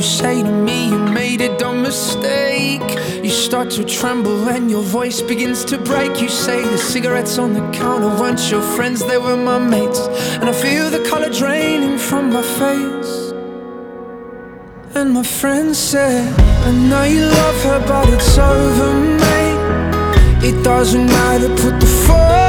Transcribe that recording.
say to me you made a dumb mistake. You start to tremble and your voice begins to break. You say the cigarettes on the counter weren't your friends, they were my mates. And I feel the color draining from my face. And my friend said, I know you love her but it's over, mate. It doesn't matter, put the phone